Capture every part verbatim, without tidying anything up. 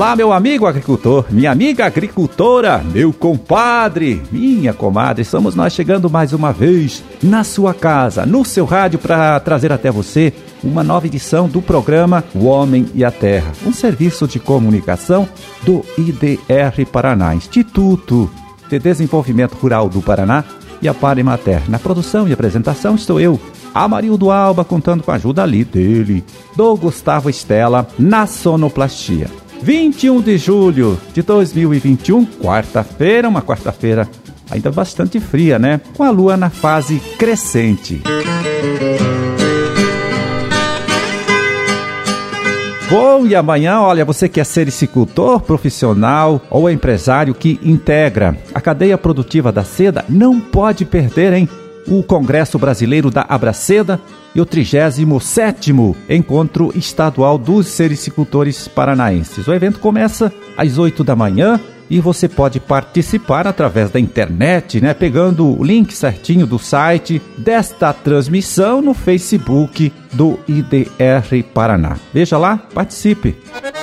Olá, meu amigo agricultor, minha amiga agricultora, meu compadre, minha comadre, estamos nós chegando mais uma vez na sua casa, no seu rádio, para trazer até você uma nova edição do programa O Homem e a Terra, um serviço de comunicação do I D R Paraná, Instituto de Desenvolvimento Rural do Paraná, e a Par Emater. Na produção e apresentação estou eu, Amarildo Alba, contando com a ajuda ali dele, do Gustavo Estela, na sonoplastia. vinte e um de julho de dois mil e vinte e um, quarta-feira, uma quarta-feira ainda bastante fria, né? Com a lua na fase crescente. Bom, e amanhã, olha, você que é sericultor profissional ou empresário que integra a cadeia produtiva da seda, não pode perder, hein? O Congresso Brasileiro da Abraceda e o trigésimo sétimo Encontro Estadual dos Sericultores Paranaenses. O evento começa às oito da manhã e você pode participar através da internet, né? Pegando o link certinho do site desta transmissão no Facebook do I D R Paraná. Veja lá, participe!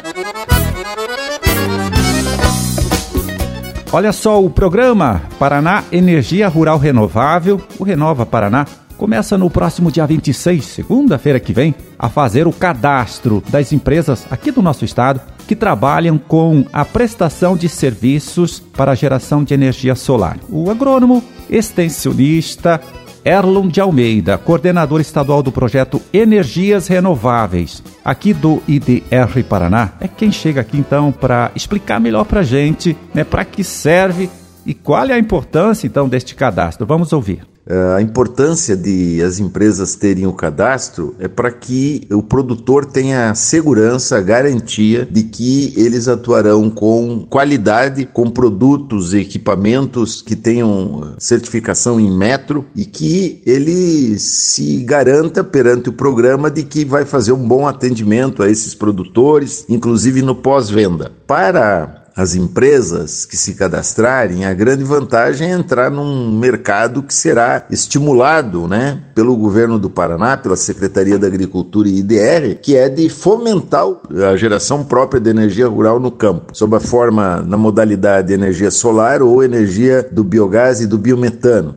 Olha só, o programa Paraná Energia Rural Renovável, o Renova Paraná, começa no próximo dia vinte e seis, segunda-feira que vem, a fazer o cadastro das empresas aqui do nosso estado que trabalham com a prestação de serviços para a geração de energia solar. O agrônomo extensionista Erlon de Almeida, coordenador estadual do projeto Energias Renováveis, aqui do I D R Paraná, é quem chega aqui então para explicar melhor para a gente, né, para que serve e qual é a importância então deste cadastro. Vamos ouvir. A importância de as empresas terem o cadastro é para que o produtor tenha segurança, garantia de que eles atuarão com qualidade, com produtos e equipamentos que tenham certificação em metro e que ele se garanta perante o programa de que vai fazer um bom atendimento a esses produtores, inclusive no pós-venda. Para as empresas que se cadastrarem, a grande vantagem é entrar num mercado que será estimulado, né, pelo governo do Paraná, pela Secretaria da Agricultura e I D R, que é de fomentar a geração própria de energia rural no campo, sob a forma, na modalidade de energia solar ou energia do biogás e do biometano.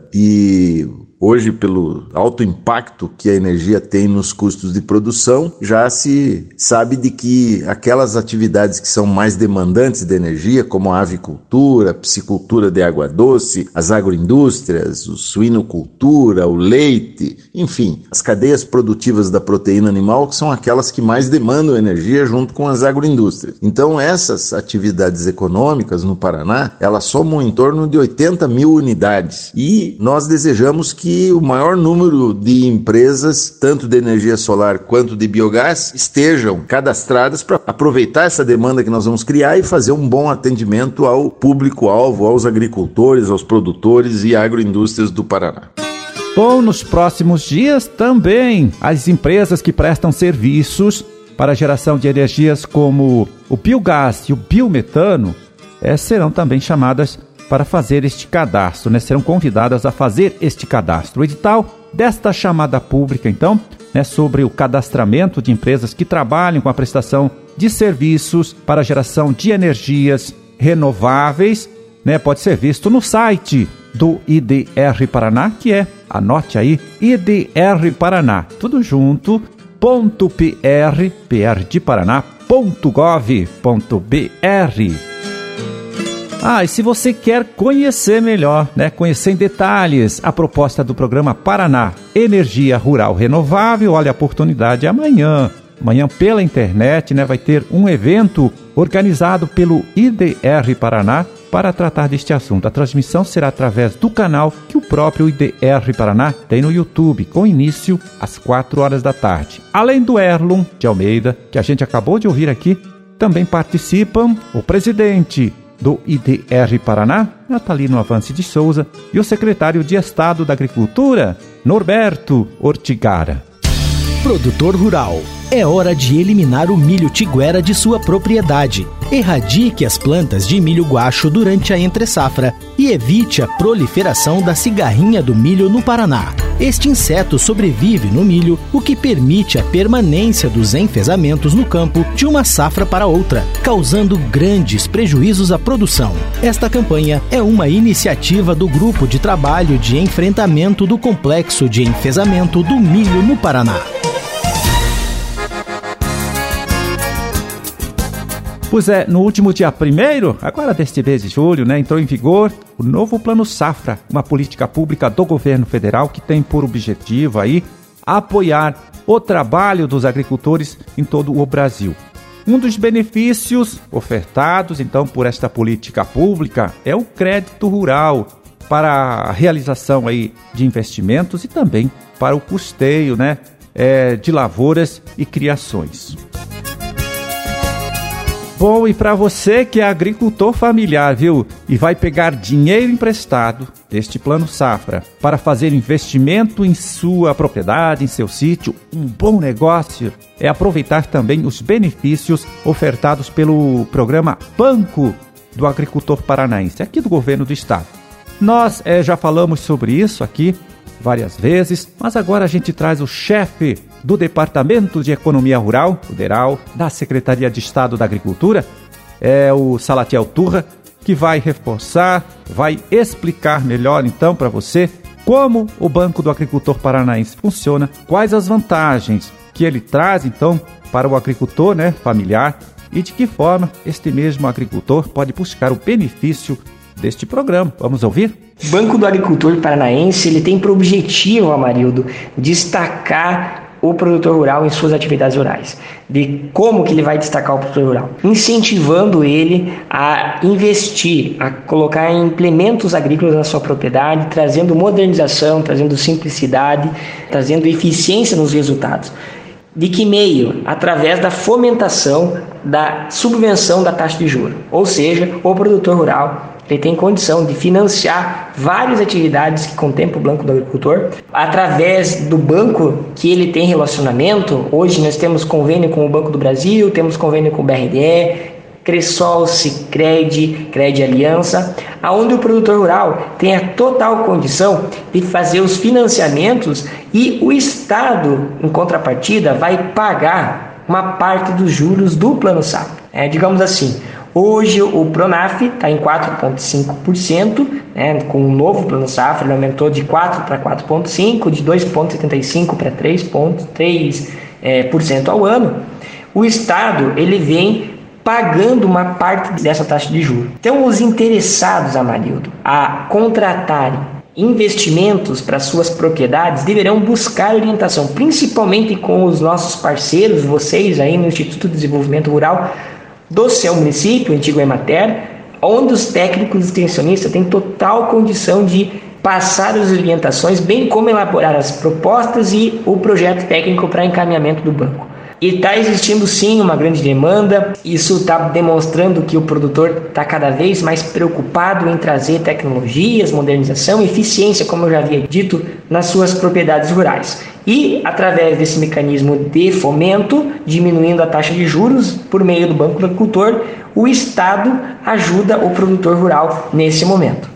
E hoje, pelo alto impacto que a energia tem nos custos de produção, já se sabe de que aquelas atividades que são mais demandantes de energia, como a avicultura, a piscicultura de água doce, as agroindústrias, o suinocultura, o leite, enfim, as cadeias produtivas da proteína animal, que são aquelas que mais demandam energia junto com as agroindústrias. Então, essas atividades econômicas no Paraná, elas somam em torno de oitenta mil unidades e nós desejamos que que o maior número de empresas, tanto de energia solar quanto de biogás, estejam cadastradas para aproveitar essa demanda que nós vamos criar e fazer um bom atendimento ao público-alvo, aos agricultores, aos produtores e agroindústrias do Paraná. Bom, nos próximos dias também as empresas que prestam serviços para a geração de energias como o biogás e o biometano é, serão também chamadas para fazer este cadastro, né? Serão convidadas a fazer este cadastro. O edital desta chamada pública, então, né, sobre o cadastramento de empresas que trabalham com a prestação de serviços para a geração de energias renováveis, né, pode ser visto no site do I D R Paraná, que é, anote aí, I D R Paraná, tudo junto, ponto pr, pr de Paraná, ponto gov ponto br. Ah, e se você quer conhecer melhor, né, conhecer em detalhes a proposta do programa Paraná Energia Rural Renovável, olha, a oportunidade é amanhã. Amanhã pela internet, né, vai ter um evento organizado pelo I D R Paraná para tratar deste assunto. A transmissão será através do canal que o próprio I D R Paraná tem no YouTube, com início às quatro horas da tarde. Além do Erlon de Almeida, que a gente acabou de ouvir aqui, também participam o presidente do I D R Paraná, Natalino Avance de Souza, e o secretário de Estado da Agricultura, Norberto Ortigara. Produtor rural, é hora de eliminar o milho tiguera de sua propriedade. Erradique as plantas de milho guacho durante a entre-safra e evite a proliferação da cigarrinha do milho no Paraná. Este inseto sobrevive no milho, o que permite a permanência dos enfesamentos no campo de uma safra para outra, causando grandes prejuízos à produção. Esta campanha é uma iniciativa do Grupo de Trabalho de Enfrentamento do Complexo de Enfesamento do Milho no Paraná. Pois é, no último dia primeiro, agora deste mês de julho, né, entrou em vigor o novo Plano Safra, uma política pública do governo federal que tem por objetivo aí apoiar o trabalho dos agricultores em todo o Brasil. Um dos benefícios ofertados, então, por esta política pública é o crédito rural para a realização aí de investimentos e também para o custeio, né, é, de lavouras e criações. Bom, e para você que é agricultor familiar, viu, e vai pegar dinheiro emprestado deste Plano Safra para fazer investimento em sua propriedade, em seu sítio, um bom negócio é aproveitar também os benefícios ofertados pelo programa Banco do Agricultor Paranaense, aqui do governo do estado. Nós é, já falamos sobre isso aqui várias vezes, mas agora a gente traz o chefe do Departamento de Economia Rural, o DERAL, da Secretaria de Estado da Agricultura, é o Salatiel Turra, que vai reforçar, vai explicar melhor então para você como o Banco do Agricultor Paranaense funciona, quais as vantagens que ele traz então para o agricultor, né, familiar, e de que forma este mesmo agricultor pode buscar o benefício deste programa. Vamos ouvir? O Banco do Agricultor Paranaense ele tem por objetivo, Amarildo, destacar o produtor rural em suas atividades rurais. De como que ele vai destacar o produtor rural? Incentivando ele a investir, a colocar implementos agrícolas na sua propriedade, trazendo modernização, trazendo simplicidade, trazendo eficiência nos resultados. De que meio? Através da fomentação da subvenção da taxa de juros. Ou seja, o produtor rural ele tem condição de financiar várias atividades que contempla o Banco do Agricultor através do banco que ele tem relacionamento. Hoje nós temos convênio com o Banco do Brasil, temos convênio com o B R D E, Cressol, Sicredi, Credi Aliança, aonde o produtor rural tem a total condição de fazer os financiamentos e o Estado, em contrapartida, vai pagar uma parte dos juros do Plano Safra. É, digamos assim, hoje o Pronaf está em quatro vírgula cinco por cento, né, com o novo Plano Safra, ele aumentou de quatro para quatro vírgula cinco por cento, de dois vírgula setenta e cinco por cento para três vírgula três por cento ao ano. O Estado ele vem pagando uma parte dessa taxa de juros. Então, os interessados, Amarildo, a contratarem investimentos para suas propriedades deverão buscar orientação, principalmente com os nossos parceiros, vocês aí no Instituto de Desenvolvimento Rural do seu município, o antigo Emater, onde os técnicos extensionistas têm total condição de passar as orientações, bem como elaborar as propostas e o projeto técnico para encaminhamento do banco. E está existindo sim uma grande demanda, isso está demonstrando que o produtor está cada vez mais preocupado em trazer tecnologias, modernização e eficiência, como eu já havia dito, nas suas propriedades rurais. E através desse mecanismo de fomento, diminuindo a taxa de juros por meio do Banco do Agricultor, o Estado ajuda o produtor rural nesse momento.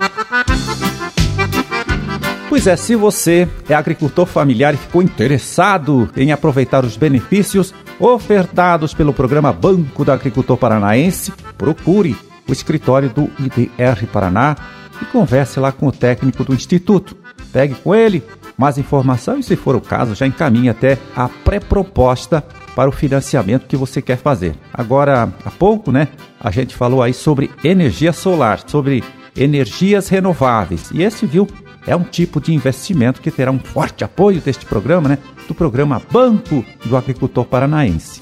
Pois é, se você é agricultor familiar e ficou interessado em aproveitar os benefícios ofertados pelo programa Banco do Agricultor Paranaense, procure o escritório do I D R Paraná e converse lá com o técnico do Instituto. Pegue com ele mais informação e, se for o caso, já encaminhe até a pré-proposta para o financiamento que você quer fazer. Agora, há pouco, né, a gente falou aí sobre energia solar, sobre energias renováveis. E esse, viu, é um tipo de investimento que terá um forte apoio deste programa, né? Do programa Banco do Agricultor Paranaense.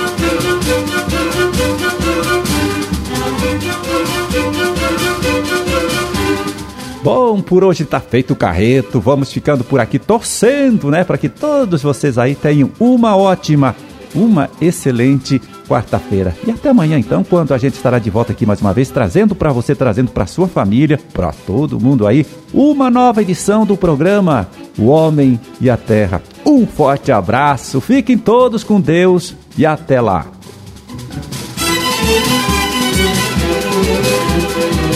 Bom, por hoje está feito o carreto. Vamos ficando por aqui torcendo, né? Para que todos vocês aí tenham uma ótima, uma excelente quarta-feira. E até amanhã, então, quando a gente estará de volta aqui mais uma vez, trazendo para você, trazendo para sua família, para todo mundo aí, uma nova edição do programa O Homem e a Terra. Um forte abraço, fiquem todos com Deus e até lá.